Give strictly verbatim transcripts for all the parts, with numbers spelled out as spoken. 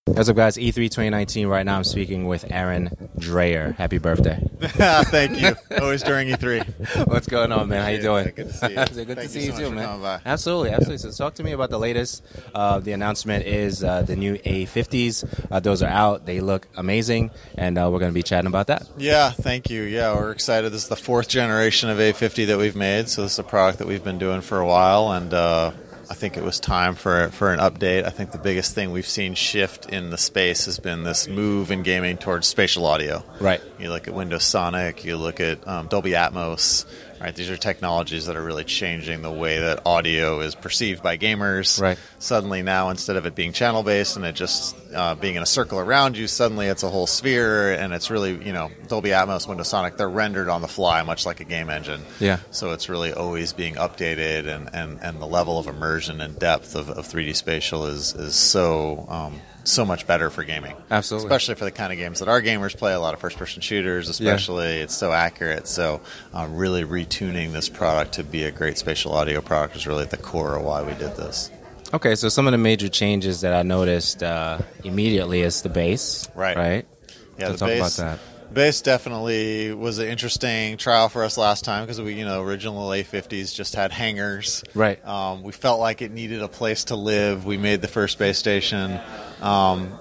What's up, guys? E three twenty nineteen. Right now I'm speaking with Aaron Dreyer. Happy birthday. Thank you. Always during E three. What's going on, man? How you doing? Good to see you. Good Thank to you see so you, much too, for man. coming by. Absolutely, absolutely. So talk to me about the latest. Uh, the announcement is uh, the new A fifties. Uh, those are out. They look amazing, and uh, we're going to be chatting about that. Yeah, thank you. Yeah, we're excited. This is the fourth generation of A fifty that we've made, so this is a product that we've been doing for a while, and uh, I think it was time for for an update. I think the biggest thing we've seen shift in the space has been this move in gaming towards spatial audio. Right. You look at Windows Sonic, you look at um, Dolby Atmos. Right, these are technologies that are really changing the way that audio is perceived by gamers. Right. Suddenly now, instead of it being channel-based and it just uh, being in a circle around you, suddenly it's a whole sphere, and it's really, you know, Dolby Atmos, Windows Sonic, they're rendered on the fly, much like a game engine. Yeah. So it's really always being updated, and, and, and the level of immersion and depth of, of three D spatial is, is so... Um, so much better for gaming. Absolutely. Especially for the kind of games that our gamers play, a lot of first-person shooters especially. Yeah. It's so accurate. So um, really retuning this product to be a great spatial audio product is really at the core of why we did this. Okay, so some of the major changes that I noticed uh, immediately is the bass. Right. Right? Yeah, so the talk bass, about that. Bass definitely was an interesting trial for us last time because we, you know, original A fifties just had hangers. Right. Um, we felt like it needed a place to live. We made the first base station. Um,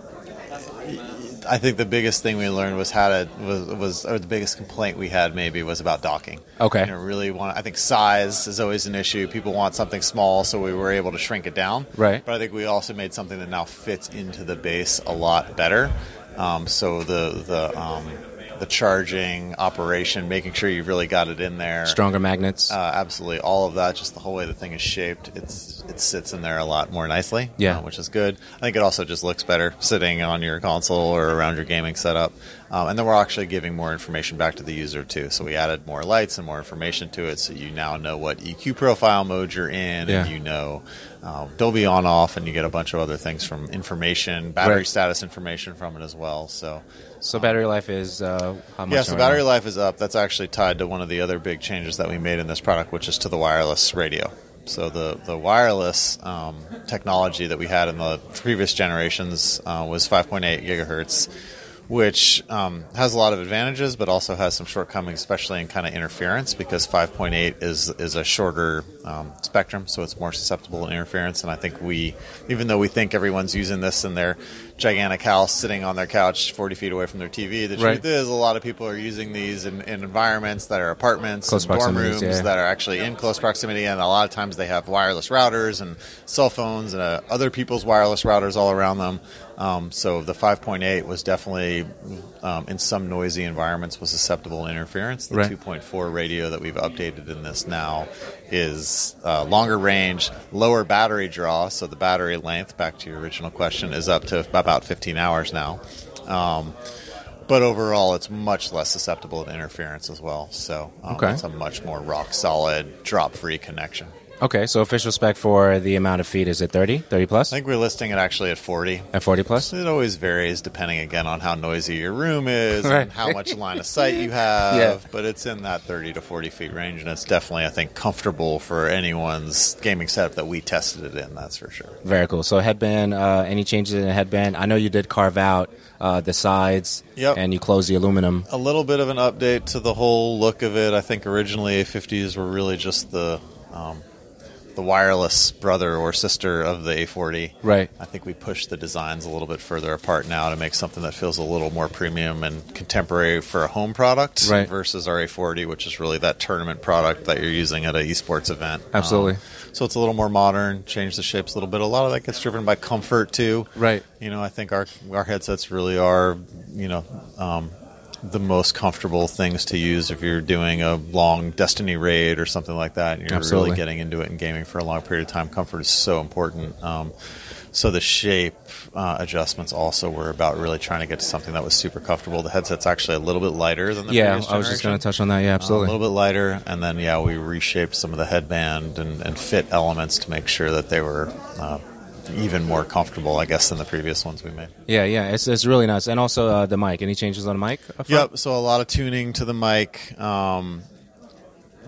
I think the biggest thing we learned was how to was, was or the biggest complaint we had maybe was about docking. Okay. You know, really want. I think size is always an issue. People want something small, so we were able to shrink it down. Right. But I think we also made something that now fits into the base a lot better. Um, so the the um, the charging operation, making sure you've really got it in there. Stronger magnets. Uh, absolutely, all of that. Just the whole way the thing is shaped, it's it sits in there a lot more nicely. Yeah, uh, which is good. I think it also just looks better sitting on your console or around your gaming setup. Um, and then we're actually giving more information back to the user too. So we added more lights and more information to it, so you now know what E Q profile mode you're in, yeah. and you know um, Dolby on off, and you get a bunch of other things from information, battery right. status information from it as well. So. So battery life is uh, how much? Yeah, so battery life is up. That's actually tied to one of the other big changes that we made in this product, which is to the wireless radio. So the, the wireless um, technology that we had in the previous generations uh, was five point eight gigahertz, which um, has a lot of advantages, but also has some shortcomings, especially in kind of interference, because five point eight is is a shorter um, spectrum, so it's more susceptible to interference. And I think we, even though we think everyone's using this in their gigantic house, sitting on their couch forty feet away from their T V, the right. truth is a lot of people are using these in, in environments that are apartments, close and dorm rooms yeah. that are actually in close proximity, and a lot of times they have wireless routers and cell phones and uh, other people's wireless routers all around them. Um, so the five point eight was definitely, um, in some noisy environments, was susceptible to interference. The right. two point four radio that we've updated in this now is uh, longer range, lower battery draw. So the battery length, back to your original question, is up to about fifteen hours now. Um, but overall, it's much less susceptible to interference as well. So um, okay. it's a much more rock-solid, drop-free connection. Okay, so official spec for the amount of feet, is it thirty? thirty plus? I think we're listing it actually at forty. At forty plus? It always varies depending, again, on how noisy your room is right. and how much line of sight you have. Yeah. But it's in that thirty to forty feet range, and it's definitely, I think, comfortable for anyone's gaming setup that we tested it in, that's for sure. Very cool. So headband, uh, any changes in the headband? I know you did carve out uh, the sides, yep. and you closed the aluminum. A little bit of an update to the whole look of it. I think originally A fifties were really just the... Um, the wireless brother or sister of the A forty. Right. I think we pushed the designs a little bit further apart now to make something that feels a little more premium and contemporary for a home product right. versus our A forty, which is really that tournament product that you're using at an esports event. Absolutely. Um, so it's a little more modern, change the shapes a little bit. A lot of that gets driven by comfort too. Right. You know, I think our our headsets really are, you know, um, the most comfortable things to use if you're doing a long Destiny raid or something like that, and you're Absolutely. really getting into it and gaming for a long period of time. Comfort is so important. Um, so the shape uh, adjustments also were about really trying to get to something that was super comfortable. The headset's actually a little bit lighter than the yeah, previous generation. I was just going to touch on that. Yeah, absolutely. Uh, a little bit lighter, and then, yeah, we reshaped some of the headband and, and fit elements to make sure that they were uh, even more comfortable, I guess, than the previous ones we made. Yeah, yeah, it's it's really nice. And also uh, the mic. Any changes on the mic? Yep, so a lot of tuning to the mic. Um,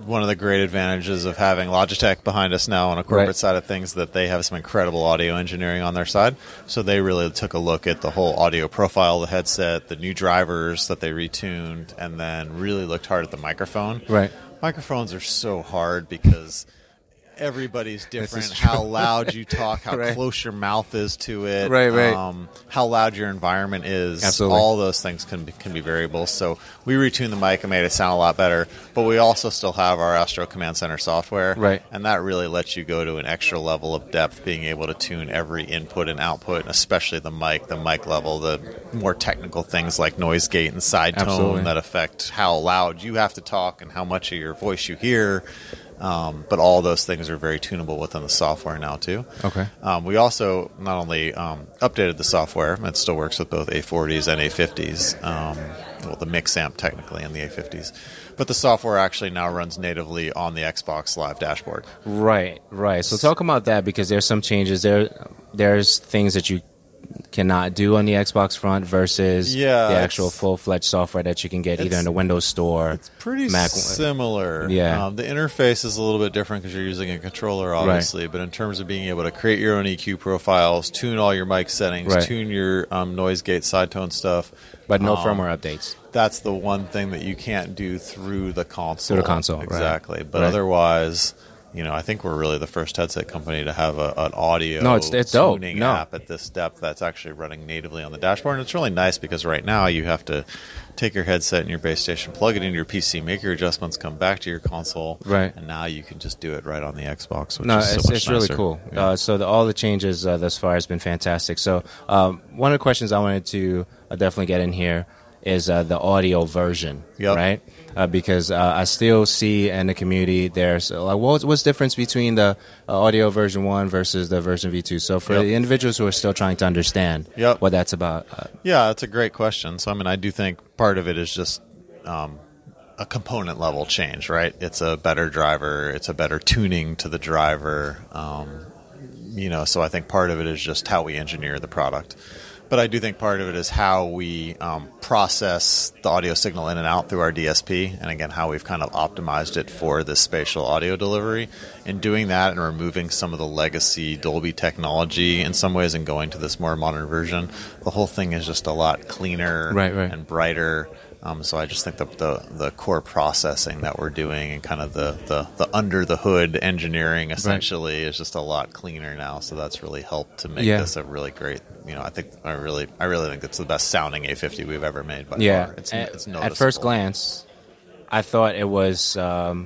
one of the great advantages of having Logitech behind us now on a corporate Right. side of things, that they have some incredible audio engineering on their side. So they really took a look at the whole audio profile of the headset, the new drivers that they retuned, and then really looked hard at the microphone. Right. Microphones are so hard because everybody's different. is true. How loud you talk, how Right. close your mouth is to it, Right, right. Um, how loud your environment is. Absolutely. All those things can be, can be variables. So we retuned the mic and made it sound a lot better. But we also still have our Astro Command Center software, Right. and that really lets you go to an extra level of depth, being able to tune every input and output, and especially the mic, the mic level, the more technical things like noise gate and side tone Absolutely. that affect how loud you have to talk and how much of your voice you hear. Um, but all those things are very tunable within the software now, too. Okay. Um, we also not only um, updated the software, it still works with both A forties and A fifties, um, well, the mix amp technically in the A fifties, but the software actually now runs natively on the Xbox Live dashboard. Right, right. So talk about that, because there's some changes. There, there's things that you cannot do on the Xbox front versus Yeah, the it's- actual full-fledged software that you can get either it's- in the Windows Store. Pretty Mac- similar. Yeah. Um, the interface is a little bit different because you're using a controller, obviously. But in terms of being able to create your own E Q profiles, tune all your mic settings, Right. tune your um, noise gate, side tone stuff, But no um, firmware updates. that's the one thing that you can't do through the console. Through the console, right. exactly. But Right. otherwise, you know, I think we're really the first headset company to have a, an audio No, it's- it's dope. tuning No. app at this depth that's actually running natively on the dashboard. And it's really nice because right now you have to take your headset and your base station, plug it into your P C, make your adjustments, come back to your console, Right. and now you can just do it right on the Xbox, which No, is so it's, much it's really nicer. cool. Yeah. Uh, so the, all the changes uh, thus far has been fantastic. So um, one of the questions I wanted to uh, definitely get in here is uh, the audio version, Yep. right? Uh, because uh, I still see in the community there's uh, like what's what's the difference between the uh, audio version one versus the version V two. So for Yep. the individuals who are still trying to understand Yep. what that's about, uh, Yeah, that's a great question. So, I mean, I do think part of it is just um, a component level change, right? It's a better driver, it's a better tuning to the driver. Um, you know, so I think part of it is just how we engineer the product. But I do think part of it is how we um, process the audio signal in and out through our D S P, and again, how we've kind of optimized it for this spatial audio delivery. In doing that and removing some of the legacy Dolby technology in some ways and going to this more modern version, the whole thing is just a lot cleaner Right, right. and brighter. Um, so I just think the, the the core processing that we're doing and kind of the, the, the under the hood engineering essentially is just a lot cleaner now. So that's really helped to make Yeah. this a really great. You know, I think I really I really think it's the best sounding A fifty we've ever made. By yeah. far. It's, at, it's at noticeable. first glance, I thought it was um,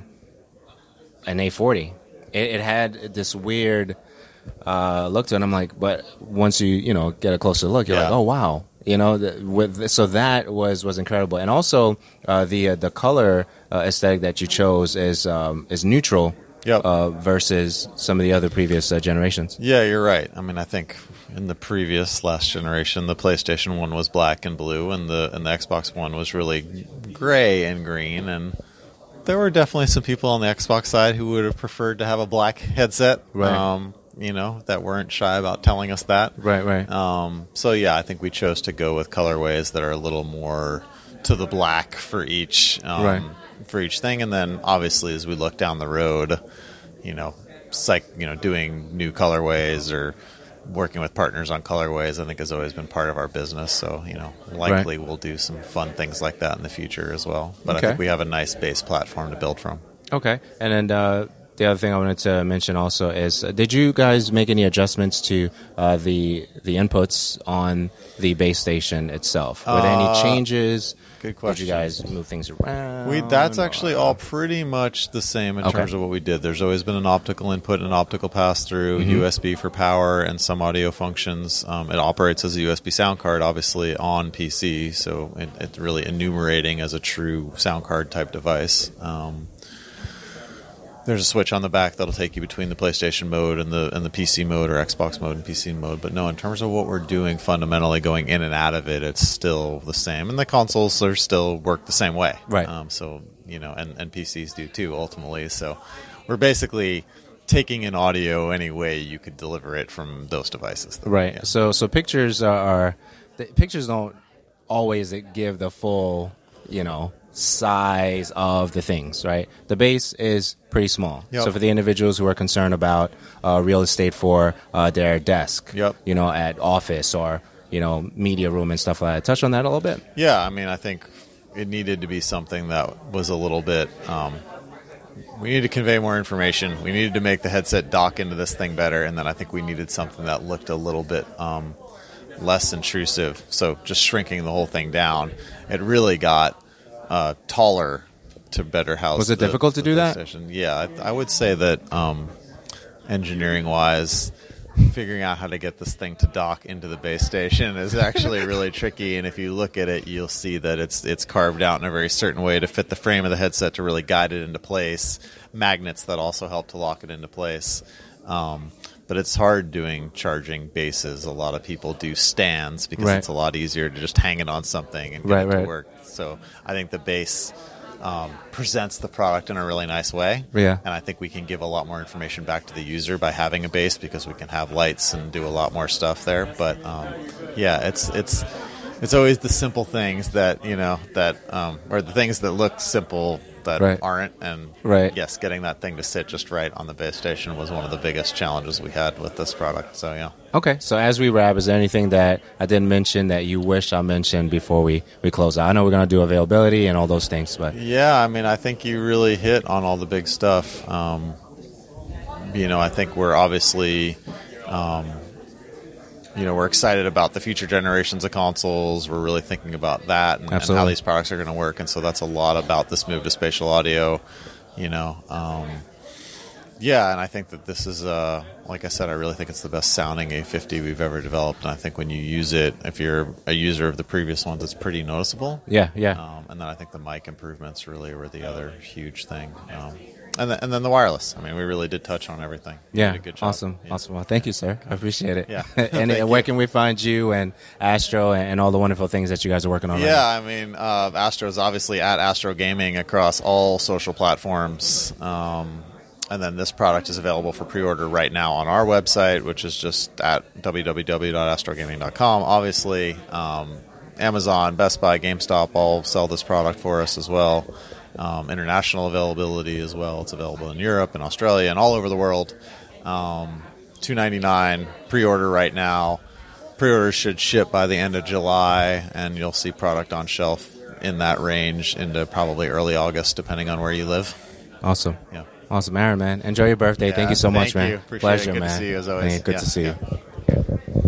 an A forty. It, it had this weird uh, look to it. And I'm like, but once you you know get a closer look, you're Yeah. like, oh wow, you know. The, with so that was was incredible, and also uh, the uh, the color uh, aesthetic that you chose is um, is neutral. Yep. Uh, versus some of the other previous uh, generations. Yeah, you're right. I mean, I think in the previous last generation, the PlayStation One was black and blue, and the and the Xbox One was really gray and green. And there were definitely some people on the Xbox side who would have preferred to have a black headset. Right. Um, you know, that weren't shy about telling us that. Right, right. Um, so yeah, I think we chose to go with colorways that are a little more to the black for each. Um, Right. For each thing, and then obviously as we look down the road, you know, psych, you know, doing new colorways or working with partners on colorways, I think has always been part of our business. So, you know, likely we'll do some fun things like that in the future as well. But Okay. I think we have a nice base platform to build from. Okay, and then uh, the other thing I wanted to mention also is, uh, did you guys make any adjustments to uh, the the inputs on the base station itself? Were there any changes? Good Did question. you guys move things around? We that's actually all pretty much the same in Okay. terms of what we did. There's always been an optical input, an optical pass through, Mm-hmm. U S B for power, and some audio functions. Um, it operates as a U S B sound card, obviously on P C, so it, it's really enumerating as a true sound card type device. Um, There's a switch on the back that'll take you between the PlayStation mode and the and the P C mode, or Xbox mode and P C mode. But no, in terms of what we're doing fundamentally going in and out of it, it's still the same. And the consoles are still work the same way. Right. Um, so, you know, and, and P Cs do too, ultimately. So we're basically taking in audio any way you could deliver it from those devices. Right. Yeah. So so pictures are, are the pictures don't always give the full, you know, size of the things, right? The base is pretty small. Yep. So for the individuals who are concerned about uh, real estate for uh, their desk, yep. you know, at office or, you know, media room and stuff like that. Touch on that a little bit. Yeah, I mean, I think it needed to be something that was a little bit, um, we needed to convey more information. We needed to make the headset dock into this thing better. And then I think we needed something that looked a little bit um, less intrusive. So just shrinking the whole thing down, it really got uh, taller to better house. Was it the, difficult to the do that? station. Yeah, I, I would say that um, engineering-wise, figuring out how to get this thing to dock into the base station is actually really tricky. And if you look at it, you'll see that it's it's carved out in a very certain way to fit the frame of the headset to really guide it into place. Magnets that also help to lock it into place. Um, but it's hard doing charging bases. A lot of people do stands because right. it's a lot easier to just hang it on something and get right, it to right. work. So I think the base um, presents the product in a really nice way. Yeah. And I think we can give a lot more information back to the user by having a base because we can have lights and do a lot more stuff there. But um, yeah, it's it's it's always the simple things that, you know, that um, or the things that look simple that right. aren't. And right. yes, getting that thing to sit just right on the base station was one of the biggest challenges we had with this product. So yeah. Okay, so as we wrap, is there anything that I didn't mention that you wish I mentioned before we, we close out? I know we're going to do availability and all those things, but yeah, I mean, I think you really hit on all the big stuff. Um, you know, I think we're obviously, um, you know, we're excited about the future generations of consoles. We're really thinking about that and, and how these products are going to work, and so that's a lot about this move to spatial audio. You know. Um, Yeah, and I think that this is, uh, like I said, I really think it's the best sounding A fifty we've ever developed. And I think when you use it, if you're a user of the previous ones, it's pretty noticeable. Yeah, yeah. Um, and then I think the mic improvements really were the other huge thing. Um, and, the, and then the wireless. I mean, we really did touch on everything. You yeah, did a good job. awesome, yeah. awesome. Well, thank you, sir. I appreciate it. Yeah. and and where can we find you and Astro and, and all the wonderful things that you guys are working on? Yeah, right I mean, uh, Astro is obviously at Astro Gaming across all social platforms. Um, And then this product is available for pre-order right now on our website, which is just at w w w dot astro gaming dot com. Obviously, um, Amazon, Best Buy, GameStop all sell this product for us as well. Um, international availability as well. It's available in Europe and Australia and all over the world. Um, two ninety-nine pre-order right now. Pre-orders should ship by the end of July, and you'll see product on shelf in that range into probably early August, depending on where you live. Awesome. Yeah. Awesome, Aaron, man. Enjoy your birthday. Yeah, thank you so much, thank man. you. Appreciate Pleasure, it. Good man. to see you as always. Man, good Yeah, to see yeah. you.